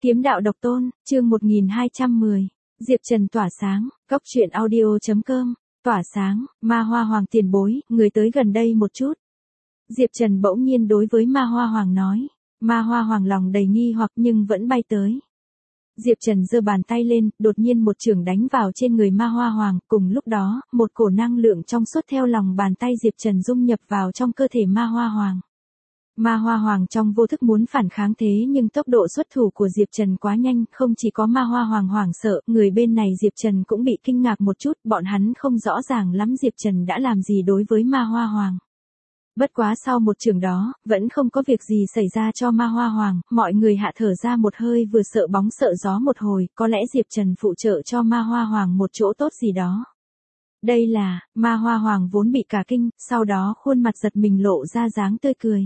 Kiếm đạo độc tôn, chương 1210. Diệp Trần tỏa sáng, Cốc truyện audio.com, tỏa sáng, Ma Hoa Hoàng tiền bối, người tới gần đây một chút. Diệp Trần bỗng nhiên đối với Ma Hoa Hoàng nói. Ma Hoa Hoàng lòng đầy nghi hoặc nhưng vẫn bay tới. Diệp Trần giơ bàn tay lên, đột nhiên một chưởng đánh vào trên người Ma Hoa Hoàng, cùng lúc đó, một cổ năng lượng trong suốt theo lòng bàn tay Diệp Trần dung nhập vào trong cơ thể Ma Hoa Hoàng. Ma Hoa Hoàng trong vô thức muốn phản kháng thế nhưng tốc độ xuất thủ của Diệp Trần quá nhanh, không chỉ có Ma Hoa Hoàng hoảng sợ, người bên này Diệp Trần cũng bị kinh ngạc một chút, bọn hắn không rõ ràng lắm Diệp Trần đã làm gì đối với Ma Hoa Hoàng. Bất quá sau một trường đó, vẫn không có việc gì xảy ra cho Ma Hoa Hoàng, mọi người hạ thở ra một hơi vừa sợ bóng sợ gió một hồi, có lẽ Diệp Trần phụ trợ cho Ma Hoa Hoàng một chỗ tốt gì đó. Đây là, Ma Hoa Hoàng vốn bị cả kinh, sau đó khuôn mặt giật mình lộ ra dáng tươi cười.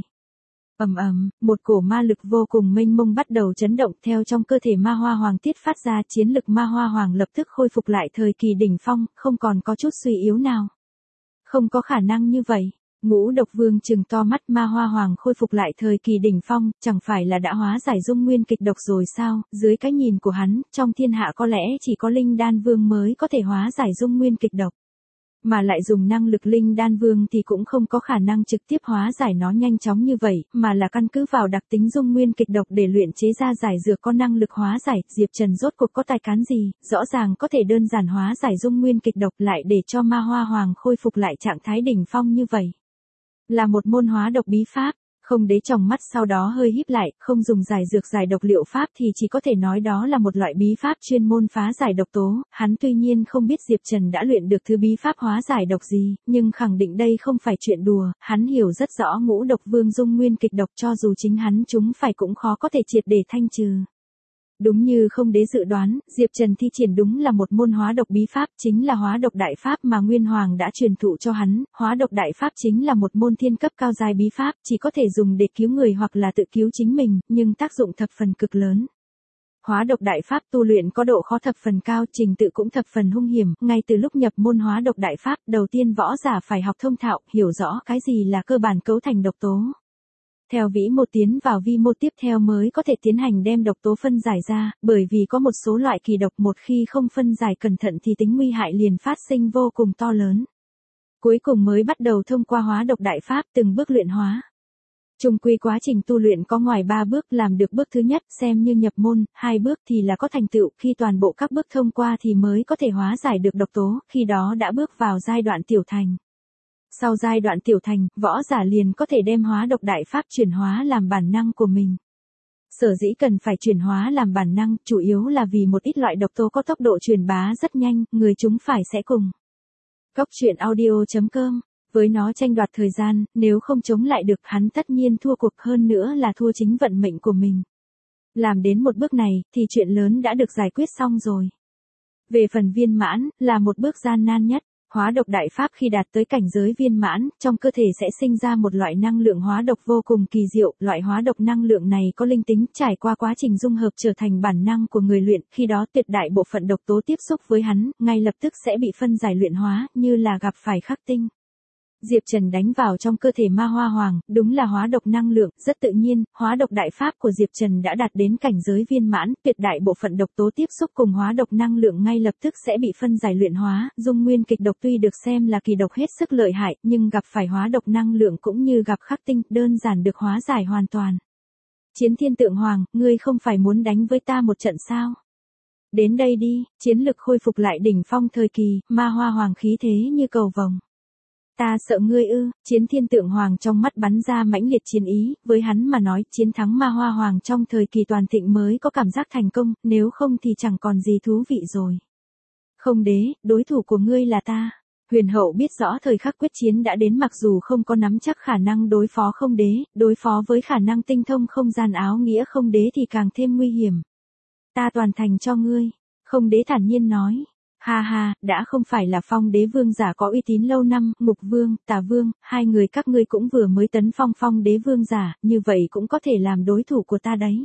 Một cổ ma lực vô cùng mênh mông bắt đầu chấn động theo trong cơ thể Ma Hoa Hoàng tiết phát ra, chiến lực Ma Hoa Hoàng lập tức khôi phục lại thời kỳ đỉnh phong, không còn có chút suy yếu nào. Không có khả năng như vậy. Ngũ Độc Vương trừng to mắt, Ma Hoa Hoàng khôi phục lại thời kỳ đỉnh phong, chẳng phải là đã hóa giải dung nguyên kịch độc rồi sao? Dưới cái nhìn của hắn, trong thiên hạ có lẽ chỉ có Linh Đan Vương mới có thể hóa giải dung nguyên kịch độc. Mà lại dùng năng lực Linh Đan Vương thì cũng không có khả năng trực tiếp hóa giải nó nhanh chóng như vậy, mà là căn cứ vào đặc tính dung nguyên kịch độc để luyện chế ra giải dược có năng lực hóa giải. Diệp Trần rốt cuộc có tài cán gì, rõ ràng có thể đơn giản hóa giải dung nguyên kịch độc lại để cho Ma Hoa Hoàng khôi phục lại trạng thái đỉnh phong như vậy. Là một môn hóa độc bí pháp. Không đế tròng mắt sau đó hơi híp lại, không dùng giải dược giải độc liệu pháp thì chỉ có thể nói đó là một loại bí pháp chuyên môn phá giải độc tố. Hắn tuy nhiên không biết Diệp Trần đã luyện được thứ bí pháp hóa giải độc gì, nhưng khẳng định đây không phải chuyện đùa, hắn hiểu rất rõ Ngũ Độc Vương dung nguyên kịch độc cho dù chính hắn chúng phải cũng khó có thể triệt để thanh trừ. Đúng như không đế dự đoán, Diệp Trần thi triển đúng là một môn hóa độc bí pháp, chính là hóa độc đại pháp mà Nguyên Hoàng đã truyền thụ cho hắn. Hóa độc đại pháp chính là một môn thiên cấp cao giai bí pháp, chỉ có thể dùng để cứu người hoặc là tự cứu chính mình, nhưng tác dụng thập phần cực lớn. Hóa độc đại pháp tu luyện có độ khó thập phần cao, trình tự cũng thập phần hung hiểm, ngay từ lúc nhập môn hóa độc đại pháp, đầu tiên võ giả phải học thông thạo, hiểu rõ cái gì là cơ bản cấu thành độc tố. Theo vĩ mô tiến vào vi mô tiếp theo mới có thể tiến hành đem độc tố phân giải ra, bởi vì có một số loại kỳ độc một khi không phân giải cẩn thận thì tính nguy hại liền phát sinh vô cùng to lớn. Cuối cùng mới bắt đầu thông qua hóa độc đại pháp từng bước luyện hóa. Chung quy quá trình tu luyện có ngoài 3 bước, làm được bước thứ nhất xem như nhập môn, 2 bước thì là có thành tựu, khi toàn bộ các bước thông qua thì mới có thể hóa giải được độc tố, khi đó đã bước vào giai đoạn tiểu thành. Sau giai đoạn tiểu thành, võ giả liền có thể đem hóa độc đại pháp chuyển hóa làm bản năng của mình. Sở dĩ cần phải chuyển hóa làm bản năng, chủ yếu là vì một ít loại độc tố có tốc độ truyền bá rất nhanh, người chúng phải sẽ cùng. Cốc truyện audio.com, với nó tranh đoạt thời gian, nếu không chống lại được hắn tất nhiên thua cuộc, hơn nữa là thua chính vận mệnh của mình. Làm đến một bước này, thì chuyện lớn đã được giải quyết xong rồi. Về phần viên mãn, là một bước gian nan nhất. Hóa độc đại pháp khi đạt tới cảnh giới viên mãn, trong cơ thể sẽ sinh ra một loại năng lượng hóa độc vô cùng kỳ diệu, loại hóa độc năng lượng này có linh tính, trải qua quá trình dung hợp trở thành bản năng của người luyện, khi đó tuyệt đại bộ phận độc tố tiếp xúc với hắn, ngay lập tức sẽ bị phân giải luyện hóa, như là gặp phải khắc tinh. Diệp Trần đánh vào trong cơ thể Ma Hoa Hoàng, đúng là hóa độc năng lượng, rất tự nhiên, hóa độc đại pháp của Diệp Trần đã đạt đến cảnh giới viên mãn, tuyệt đại bộ phận độc tố tiếp xúc cùng hóa độc năng lượng ngay lập tức sẽ bị phân giải luyện hóa, dung nguyên kịch độc tuy được xem là kỳ độc hết sức lợi hại, nhưng gặp phải hóa độc năng lượng cũng như gặp khắc tinh, đơn giản được hóa giải hoàn toàn. Chiến Thiên Tượng Hoàng, ngươi không phải muốn đánh với ta một trận sao? Đến đây đi, chiến lực khôi phục lại đỉnh phong thời kỳ, Ma Hoa Hoàng khí thế như cầu vồng. Ta sợ ngươi ư? Chiến Thiên Tượng Hoàng trong mắt bắn ra mãnh liệt chiến ý, với hắn mà nói, chiến thắng Ma Hoa Hoàng trong thời kỳ toàn thịnh mới có cảm giác thành công, nếu không thì chẳng còn gì thú vị rồi. Không đế, đối thủ của ngươi là ta. Huyền hậu biết rõ thời khắc quyết chiến đã đến, mặc dù không có nắm chắc khả năng đối phó không đế, đối phó với khả năng tinh thông không gian áo nghĩa không đế thì càng thêm nguy hiểm. Ta toàn thành cho ngươi, không đế thản nhiên nói. Ha ha, đã không phải là Phong Đế Vương giả có uy tín lâu năm, Ngục Vương, Tà Vương, hai người các ngươi cũng vừa mới tấn phong Phong Đế Vương giả, như vậy cũng có thể làm đối thủ của ta đấy.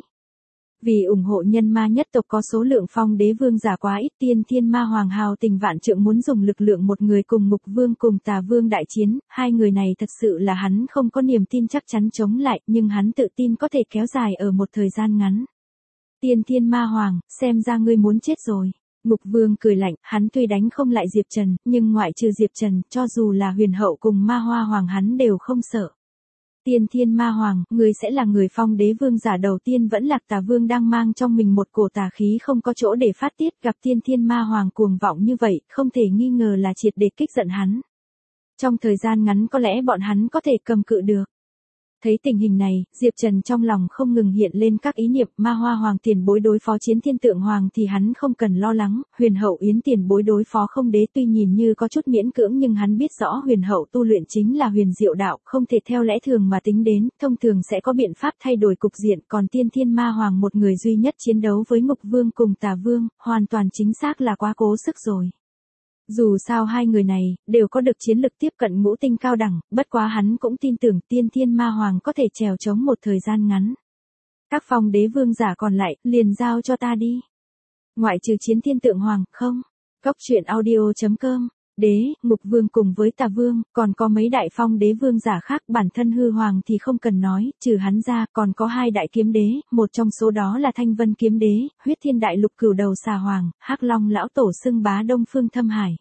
Vì ủng hộ nhân ma nhất tộc có số lượng Phong Đế Vương giả quá ít, Tiên Thiên Ma Hoàng hào tình vạn trượng muốn dùng lực lượng một người cùng Ngục Vương cùng Tà Vương đại chiến, hai người này thật sự là hắn không có niềm tin chắc chắn chống lại, nhưng hắn tự tin có thể kéo dài ở một thời gian ngắn. Tiên Thiên Ma Hoàng, xem ra ngươi muốn chết rồi. Ngục Vương cười lạnh, hắn tuy đánh không lại Diệp Trần, nhưng ngoại trừ Diệp Trần, cho dù là huyền hậu cùng Ma Hoa Hoàng hắn đều không sợ. Tiên Thiên Ma Hoàng, ngươi sẽ là người Phong Đế Vương giả đầu tiên vẫn Lạc Tà Vương đang mang trong mình một cổ tà khí không có chỗ để phát tiết, gặp Tiên Thiên Ma Hoàng cuồng vọng như vậy, không thể nghi ngờ là triệt để kích giận hắn. Trong thời gian ngắn có lẽ bọn hắn có thể cầm cự được. Thấy tình hình này, Diệp Trần trong lòng không ngừng hiện lên các ý niệm, Ma Hoa Hoàng tiền bối đối phó Chiến Thiên Tượng Hoàng thì hắn không cần lo lắng, huyền hậu Yến tiền bối đối phó không đế tuy nhìn như có chút miễn cưỡng nhưng hắn biết rõ huyền hậu tu luyện chính là huyền diệu đạo, không thể theo lẽ thường mà tính đến, thông thường sẽ có biện pháp thay đổi cục diện, còn Tiên Thiên Ma Hoàng một người duy nhất chiến đấu với Ngục Vương cùng Tà Vương, hoàn toàn chính xác là quá cố sức rồi. Dù sao hai người này, đều có được chiến lực tiếp cận ngũ tinh cao đẳng, bất quá hắn cũng tin tưởng Tiên Thiên Ma Hoàng có thể trèo chống một thời gian ngắn. Các Phong Đế Vương giả còn lại, liền giao cho ta đi. Ngoại trừ Chiến Thiên Tượng Hoàng, không. Cốc truyện audio.com, Đế, Ngục Vương cùng với Tà Vương, còn có mấy đại Phong Đế Vương giả khác, bản thân Hư Hoàng thì không cần nói, trừ hắn ra, còn có hai đại kiếm đế, một trong số đó là Thanh Vân Kiếm Đế, Huyết Thiên Đại Lục Cửu Đầu Xà Hoàng, Hắc Long Lão Tổ xưng bá Đông Phương Thâm Hải.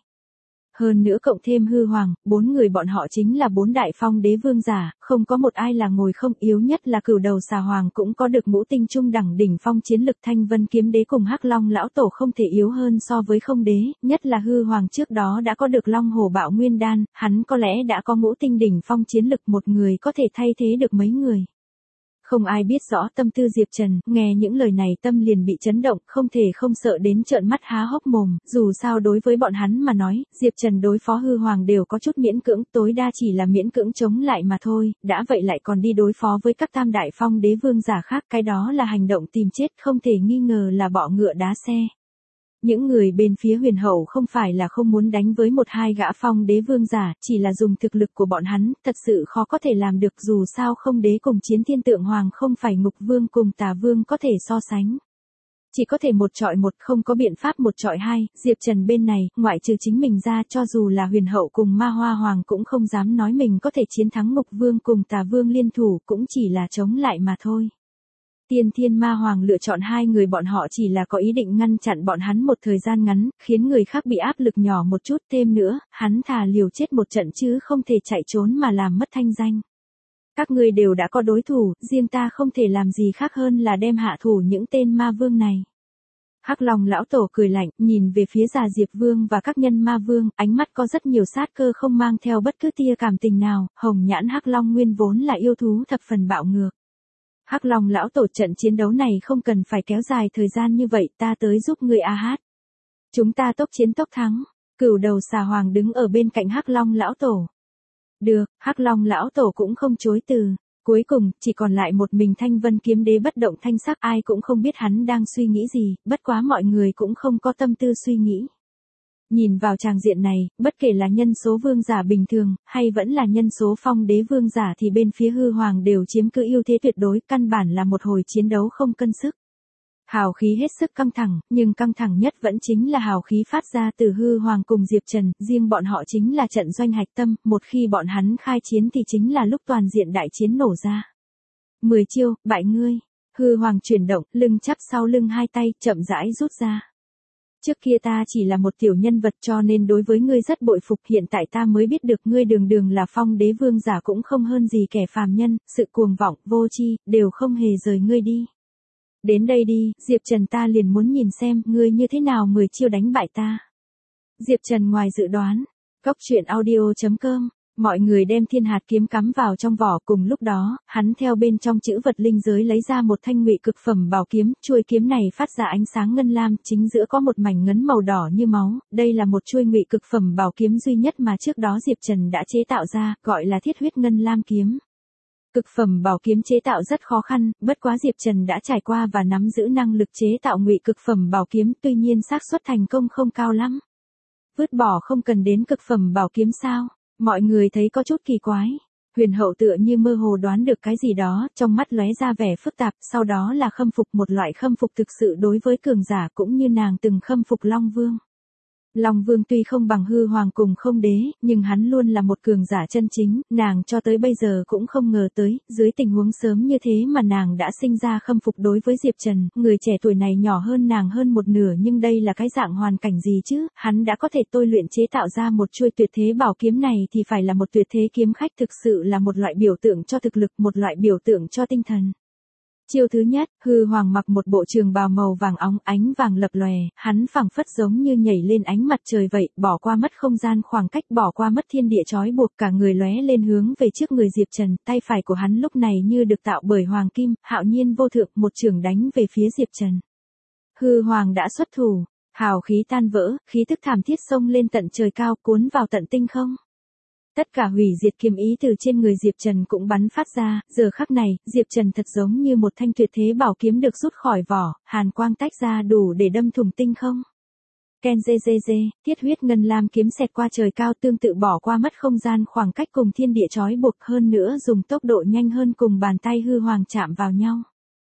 Hơn nữa cộng thêm Hư Hoàng, 4 người bọn họ chính là 4 đại Phong Đế Vương giả, không có một ai là ngồi không, yếu nhất là Cửu Đầu Xà Hoàng cũng có được ngũ tinh trung đẳng đỉnh phong chiến lực, Thanh Vân Kiếm Đế cùng Hắc Long Lão Tổ không thể yếu hơn so với không đế, nhất là Hư Hoàng trước đó đã có được Long Hổ Bạo Nguyên Đan, hắn có lẽ đã có ngũ tinh đỉnh phong chiến lực, một người có thể thay thế được mấy người. Không ai biết rõ tâm tư Diệp Trần, nghe những lời này tâm liền bị chấn động, không thể không sợ đến trợn mắt há hốc mồm, dù sao đối với bọn hắn mà nói, Diệp Trần đối phó Hư Hoàng đều có chút miễn cưỡng, tối đa chỉ là miễn cưỡng chống lại mà thôi, đã vậy lại còn đi đối phó với các tam đại Phong Đế Vương giả khác, cái đó là hành động tìm chết, không thể nghi ngờ là bọ ngựa đá xe. Những người bên phía huyền hậu không phải là không muốn đánh với một hai gã Phong Đế Vương giả, chỉ là dùng thực lực của bọn hắn, thật sự khó có thể làm được, dù sao không đế cùng Chiến Thiên Tượng Hoàng không phải Ngục Vương cùng Tà Vương có thể so sánh. Chỉ có thể một chọi một, không có biện pháp một chọi hai, Diệp Trần bên này, ngoại trừ chính mình ra, cho dù là huyền hậu cùng Ma Hoa Hoàng cũng không dám nói mình có thể chiến thắng Ngục Vương cùng Tà Vương liên thủ, cũng chỉ là chống lại mà thôi. Tiên Thiên Ma Hoàng lựa chọn hai người bọn họ chỉ là có ý định ngăn chặn bọn hắn một thời gian ngắn, khiến người khác bị áp lực nhỏ một chút, thêm nữa, hắn thà liều chết một trận chứ không thể chạy trốn mà làm mất thanh danh. Các ngươi đều đã có đối thủ, riêng ta không thể làm gì khác hơn là đem hạ thủ những tên ma vương này. Hắc Long Lão Tổ cười lạnh, nhìn về phía già Diệp Vương và các nhân ma vương, ánh mắt có rất nhiều sát cơ không mang theo bất cứ tia cảm tình nào, hồng nhãn Hắc Long nguyên vốn là yêu thú thập phần bạo ngược. Hắc Long Lão Tổ, trận chiến đấu này không cần phải kéo dài thời gian như vậy, ta tới giúp ngươi a hát. Chúng ta tốc chiến tốc thắng. Cửu Đầu Xà Hoàng đứng ở bên cạnh Hắc Long Lão Tổ. Được, Hắc Long Lão Tổ cũng không chối từ. Cuối cùng, chỉ còn lại một mình Thanh Vân Kiếm Đế bất động thanh sắc, ai cũng không biết hắn đang suy nghĩ gì, bất quá mọi người cũng không có tâm tư suy nghĩ. Nhìn vào tràng diện này, bất kể là nhân số vương giả bình thường, hay vẫn là nhân số Phong Đế Vương giả thì bên phía Hư Hoàng đều chiếm cứ ưu thế tuyệt đối, căn bản là một hồi chiến đấu không cân sức. Hào khí hết sức căng thẳng, nhưng căng thẳng nhất vẫn chính là hào khí phát ra từ Hư Hoàng cùng Diệp Trần, riêng bọn họ chính là trận doanh hạch tâm, một khi bọn hắn khai chiến thì chính là lúc toàn diện đại chiến nổ ra. 10 chiêu, bại ngươi. Hư Hoàng chuyển động, lưng chắp sau lưng hai tay, chậm rãi rút ra. Trước kia ta chỉ là một tiểu nhân vật cho nên đối với ngươi rất bội phục, hiện tại ta mới biết được ngươi đường đường là Phong Đế Vương giả cũng không hơn gì kẻ phàm nhân, sự cuồng vọng, vô tri đều không hề rời ngươi đi. Đến đây đi, Diệp Trần, ta liền muốn nhìn xem, ngươi như thế nào 10 chiêu đánh bại ta. Diệp Trần ngoài dự đoán. Cốc truyện audio.com, mọi người đem thiên hạt kiếm cắm vào trong vỏ, cùng lúc đó, hắn theo bên trong chữ vật linh giới lấy ra một thanh ngụy cực phẩm bảo kiếm, chuôi kiếm này phát ra ánh sáng ngân lam, chính giữa có một mảnh ngấn màu đỏ như máu, đây là một chuôi ngụy cực phẩm bảo kiếm duy nhất mà trước đó Diệp Trần đã chế tạo ra, gọi là Thiết Huyết Ngân Lam kiếm. Cực phẩm bảo kiếm chế tạo rất khó khăn, bất quá Diệp Trần đã trải qua và nắm giữ năng lực chế tạo ngụy cực phẩm bảo kiếm, tuy nhiên xác suất thành công không cao lắm. Vứt bỏ không cần đến cực phẩm bảo kiếm sao? Mọi người thấy có chút kỳ quái. Huyền hậu tựa như mơ hồ đoán được cái gì đó, trong mắt lóe ra vẻ phức tạp, sau đó là khâm phục, một loại khâm phục thực sự đối với cường giả, cũng như nàng từng khâm phục Long Vương. Long Vương tuy không bằng Hư Hoàng cùng Không Đế, nhưng hắn luôn là một cường giả chân chính, nàng cho tới bây giờ cũng không ngờ tới, dưới tình huống sớm như thế mà nàng đã sinh ra khâm phục đối với Diệp Trần, người trẻ tuổi này nhỏ hơn nàng hơn một nửa nhưng đây là cái dạng hoàn cảnh gì chứ, hắn đã có thể tôi luyện chế tạo ra một chuôi tuyệt thế bảo kiếm này thì phải là một tuyệt thế kiếm khách, thực sự là một loại biểu tượng cho thực lực, một loại biểu tượng cho tinh thần. Chiêu thứ nhất, Hư Hoàng mặc một bộ trường bào màu vàng óng ánh vàng lập lòe, hắn phảng phất giống như nhảy lên ánh mặt trời vậy, bỏ qua mất không gian khoảng cách, bỏ qua mất thiên địa trói buộc, cả người lóe lên hướng về trước người Diệp Trần, tay phải của hắn lúc này như được tạo bởi hoàng kim, hạo nhiên vô thượng, một chưởng đánh về phía Diệp Trần. Hư Hoàng đã xuất thủ, hào khí tan vỡ, khí tức thảm thiết xông lên tận trời cao, cuốn vào tận tinh không. Tất cả hủy diệt kiếm ý từ trên người Diệp Trần cũng bắn phát ra, giờ khắc này, Diệp Trần thật giống như một thanh tuyệt thế bảo kiếm được rút khỏi vỏ, hàn quang tách ra đủ để đâm thủng tinh không. Ken dê dê dê, thiết huyết ngân lam kiếm xẹt qua trời cao, tương tự bỏ qua mất không gian khoảng cách cùng thiên địa trói buộc, hơn nữa dùng tốc độ nhanh hơn cùng bàn tay Hư Hoàng chạm vào nhau.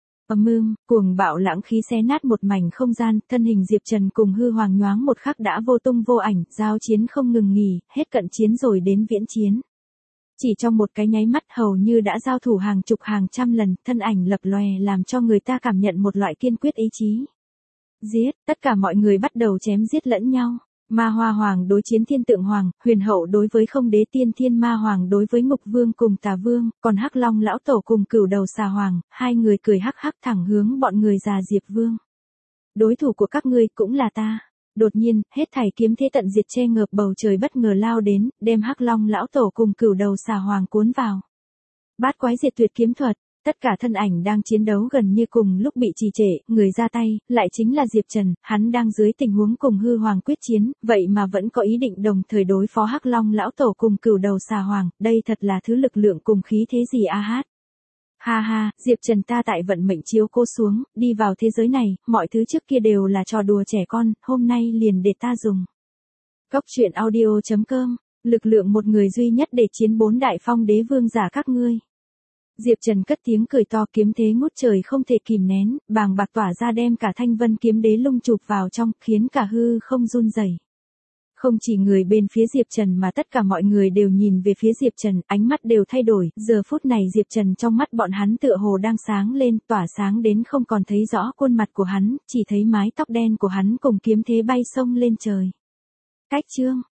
Cuồng bạo lãng khí xé nát một mảnh không gian, thân hình Diệp Trần cùng Hư Hoàng nhoáng một khắc đã vô tung vô ảnh, giao chiến không ngừng nghỉ, hết cận chiến rồi đến viễn chiến. Chỉ trong một cái nháy mắt hầu như đã giao thủ hàng chục hàng trăm lần, thân ảnh lập lòe làm cho người ta cảm nhận một loại kiên quyết ý chí. Giết, tất cả mọi người bắt đầu chém giết lẫn nhau. Ma Hoa Hoàng đối chiến Thiên Tượng Hoàng, Huyền Hậu đối với Không Đế, Tiên Thiên Ma Hoàng đối với Ngục Vương cùng Tà Vương, còn Hắc Long lão tổ cùng Cửu Đầu Xà Hoàng, hai người cười hắc hắc thẳng hướng bọn người già Diệp Vương. Đối thủ của các ngươi cũng là ta. Đột nhiên, hết thảy kiếm thế tận diệt che ngợp bầu trời bất ngờ lao đến, đem Hắc Long lão tổ cùng Cửu Đầu Xà Hoàng cuốn vào. Bát quái diệt tuyệt kiếm thuật. Tất cả thân ảnh đang chiến đấu gần như cùng lúc bị trì trệ, người ra tay, lại chính là Diệp Trần, hắn đang dưới tình huống cùng Hư Hoàng quyết chiến, vậy mà vẫn có ý định đồng thời đối phó Hắc Long lão tổ cùng Cửu Đầu Xà Hoàng, đây thật là thứ lực lượng cùng khí thế gì a hát. Ha ha, Diệp Trần ta tại vận mệnh chiếu cô xuống, đi vào thế giới này, mọi thứ trước kia đều là trò đùa trẻ con, hôm nay liền để ta dùng. Cốc truyện audio.com, lực lượng một người duy nhất để chiến 4 đại phong đế vương giả các ngươi. Diệp Trần cất tiếng cười to, kiếm thế ngút trời không thể kìm nén, bàng bạc tỏa ra đem cả thanh vân kiếm đế lung chụp vào trong, khiến cả hư không run rẩy. Không chỉ người bên phía Diệp Trần mà tất cả mọi người đều nhìn về phía Diệp Trần, ánh mắt đều thay đổi, giờ phút này Diệp Trần trong mắt bọn hắn tựa hồ đang sáng lên, tỏa sáng đến không còn thấy rõ khuôn mặt của hắn, chỉ thấy mái tóc đen của hắn cùng kiếm thế bay xông lên trời. Cách chương